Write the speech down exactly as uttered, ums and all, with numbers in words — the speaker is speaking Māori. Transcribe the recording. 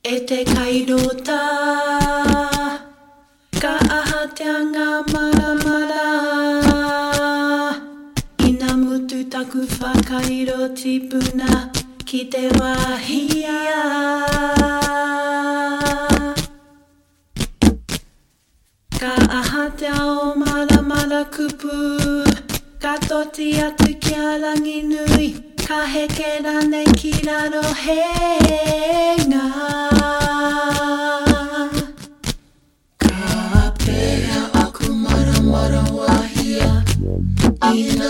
e te kairota. Ka aha te anga mara mara. Ina mutu taku whakairo tipuna ki te wahia. Ka aha te ao mara mara kupu. Ka toti atu ki a rangi nui. Ka heke rane ki raro henga. Ka pēhea aku mara mara wahia. Ina